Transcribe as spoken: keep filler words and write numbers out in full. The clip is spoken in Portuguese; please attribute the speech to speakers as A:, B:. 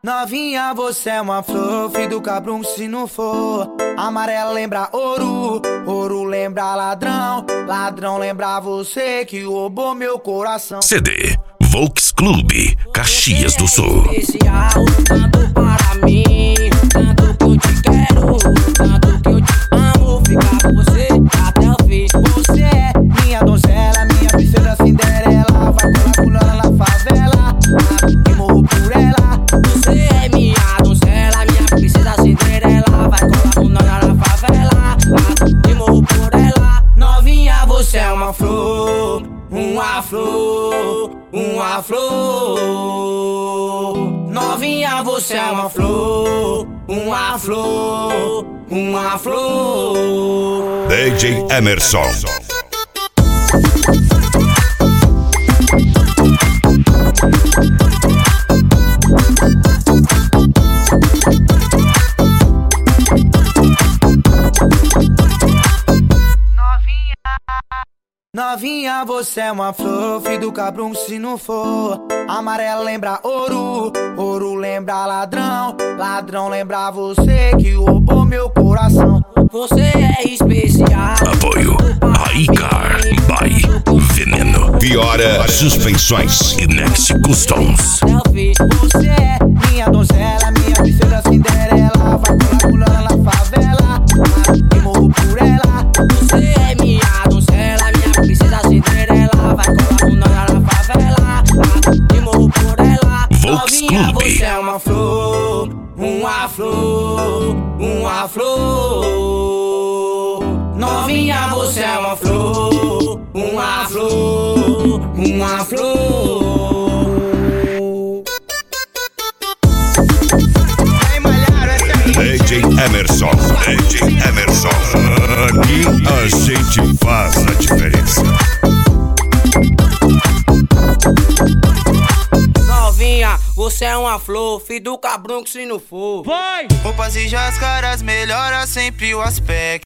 A: Novinha, você é uma flor, filho do cabrão se não for. Amarelo lembra ouro, ouro lembra ladrão, ladrão lembra você que roubou meu coração.
B: C D Volks Clube, Caxias do Sul.
C: Especial, tanto para mim, tanto que eu te quero, tanto que eu te amo. Ficar com você até o fim.
A: Você é minha donzela, minha princesa Cinderela. Vai colar pulando na favela, e morro por ela.
C: Você é minha donzela, minha princesa Cinderela. Vai colar pulando na favela, e morro por ela.
A: Novinha, você é uma flor, uma flor, uma flor. Novinha, você é uma flor, uma flor, uma flor.
B: D J Emerson.
A: Novinha, você é uma flor, filho do cabrão se não for. Amarelo lembra ouro, ouro lembra ladrão, ladrão lembra você que roubou meu coração.
C: Você é especial.
B: Apoio Aicar by Veneno, Piora Suspensões e Next Customs.
A: Você é minha donzela, minha princesa Cinderela. Vai colar pulando na favela, e morro por ela.
C: Você é minha donzela, minha princesa Cinderela. Vai colar pulando na favela, e morro por ela.
B: Volks
A: Novinha,
B: Clube.
A: você é uma flor, uma flor, uma flor. Novinha, você é uma flor, uma flor, uma flor.
B: D J Emerson, D J Emerson. Aqui a gente faz a diferença.
C: Novinha, você é uma flor, filho do cabrão que se não for.
A: Roupas e as caras melhora sempre o aspecto.